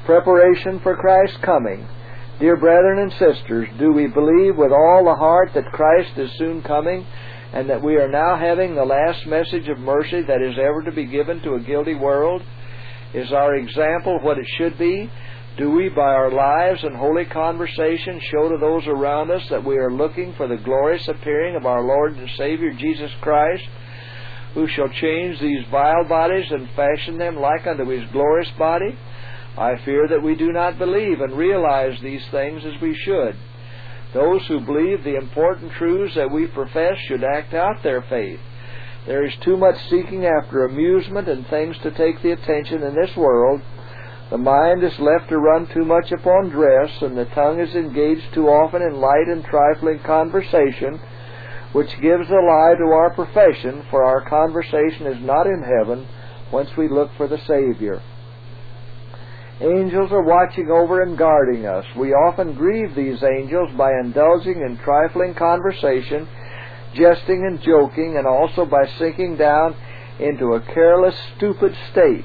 preparation for Christ's coming. Dear brethren and sisters, do we believe with all the heart that Christ is soon coming, and that we are now having the last message of mercy that is ever to be given to a guilty world? Is our example what it should be? Do we, by our lives and holy conversation, show to those around us that we are looking for the glorious appearing of our Lord and Savior Jesus Christ, who shall change these vile bodies and fashion them like unto His glorious body? I fear that we do not believe and realize these things as we should. Those who believe the important truths that we profess should act out their faith. There is too much seeking after amusement and things to take the attention in this world. The mind is left to run too much upon dress, and the tongue is engaged too often in light and trifling conversation, which gives a lie to our profession, for our conversation is not in heaven, whence we look for the Savior. Angels are watching over and guarding us. We often grieve these angels by indulging in trifling conversation, jesting and joking, and also by sinking down into a careless, stupid state.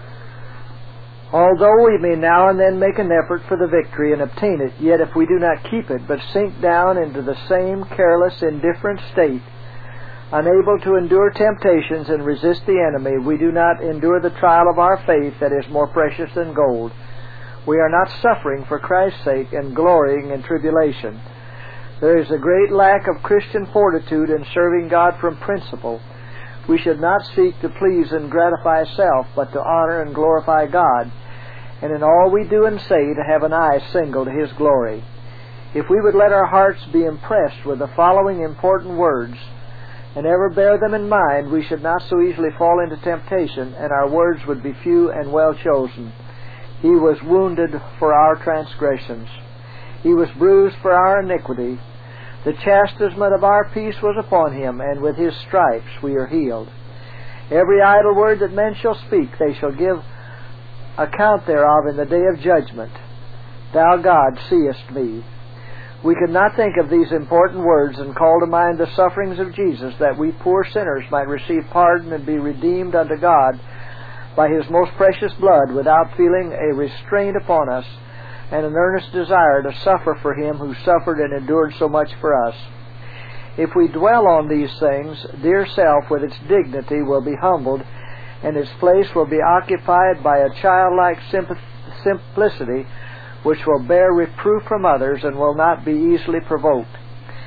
Although we may now and then make an effort for the victory and obtain it, yet if we do not keep it, but sink down into the same careless, indifferent state, unable to endure temptations and resist the enemy, we do not endure the trial of our faith that is more precious than gold. We are not suffering for Christ's sake and glorying in tribulation. There is a great lack of Christian fortitude in serving God from principle. We should not seek to please and gratify self, but to honor and glorify God, and in all we do and say to have an eye single to His glory. If we would let our hearts be impressed with the following important words, and ever bear them in mind, we should not so easily fall into temptation, and our words would be few and well chosen. He was wounded for our transgressions. He was bruised for our iniquity. The chastisement of our peace was upon Him, and with His stripes we are healed. Every idle word that men shall speak, they shall give account thereof in the day of judgment. Thou, God, seest me. We could not think of these important words and call to mind the sufferings of Jesus, that we poor sinners might receive pardon and be redeemed unto God by His most precious blood, without feeling a restraint upon us and an earnest desire to suffer for Him who suffered and endured so much for us. If we dwell on these things, dear self with its dignity will be humbled, and its place will be occupied by a childlike simplicity, which will bear reproof from others and will not be easily provoked.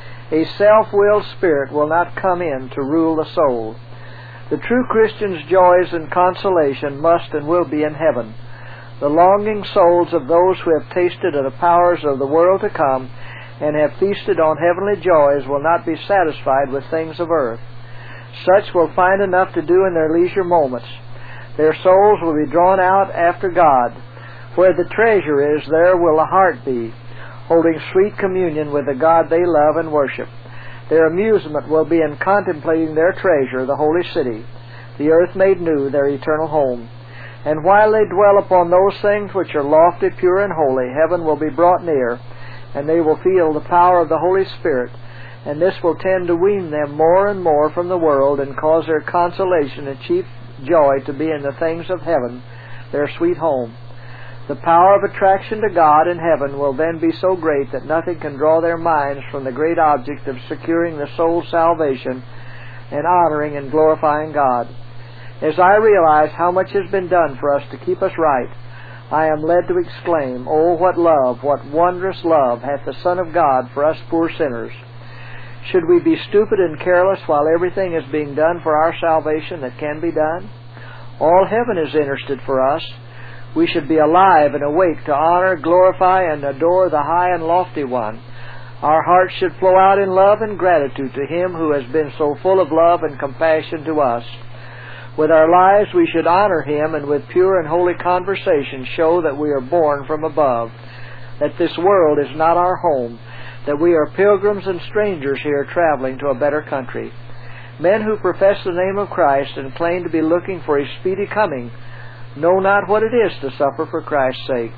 A self-willed spirit will not come in to rule the soul. The true Christian's joys and consolation must and will be in heaven. The longing souls of those who have tasted of the powers of the world to come and have feasted on heavenly joys will not be satisfied with things of earth. Such will find enough to do in their leisure moments. Their souls will be drawn out after God. Where the treasure is, there will the heart be, holding sweet communion with the God they love and worship. Their amusement will be in contemplating their treasure, the holy city, the earth made new, their eternal home. And while they dwell upon those things which are lofty, pure, and holy, heaven will be brought near, and they will feel the power of the Holy Spirit, and this will tend to wean them more and more from the world, and cause their consolation and chief joy to be in the things of heaven, their sweet home. The power of attraction to God in heaven will then be so great that nothing can draw their minds from the great object of securing the soul's salvation and honoring and glorifying God. As I realize how much has been done for us to keep us right, I am led to exclaim, "Oh, what love, what wondrous love hath the Son of God for us poor sinners!" Should we be stupid and careless while everything is being done for our salvation that can be done? All heaven is interested for us. We should be alive and awake to honor, glorify, and adore the high and lofty One. Our hearts should flow out in love and gratitude to Him who has been so full of love and compassion to us. With our lives we should honor Him, and with pure and holy conversation show that we are born from above, that this world is not our home, that we are pilgrims and strangers here traveling to a better country. Men who profess the name of Christ and claim to be looking for His speedy coming know not what it is to suffer for Christ's sake.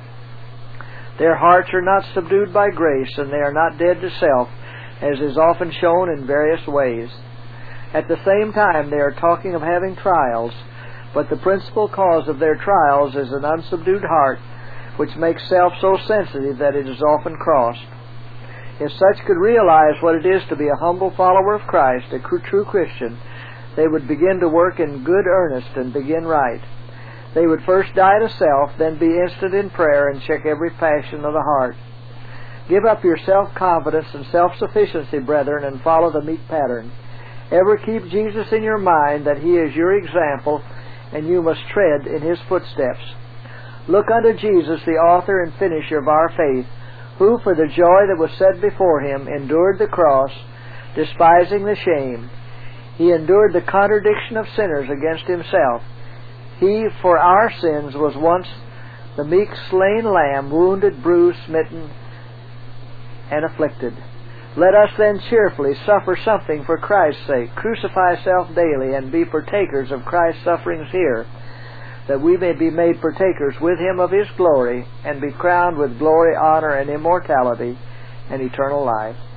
Their hearts are not subdued by grace, and they are not dead to self, as is often shown in various ways. At the same time, they are talking of having trials, but the principal cause of their trials is an unsubdued heart, which makes self so sensitive that it is often crossed. If such could realize what it is to be a humble follower of Christ, a true Christian, they would begin to work in good earnest and begin right. They would first die to self, then be instant in prayer and check every passion of the heart. Give up your self-confidence and self-sufficiency, brethren, and follow the meek pattern. Ever keep Jesus in your mind, that He is your example, and you must tread in His footsteps. Look unto Jesus, the author and finisher of our faith, who, for the joy that was set before Him, endured the cross, despising the shame. He endured the contradiction of sinners against Himself. He, for our sins, was once the meek slain lamb, wounded, bruised, smitten, and afflicted. Let us then cheerfully suffer something for Christ's sake, crucify self daily, and be partakers of Christ's sufferings here, that we may be made partakers with Him of His glory, and be crowned with glory, honor, and immortality, and eternal life.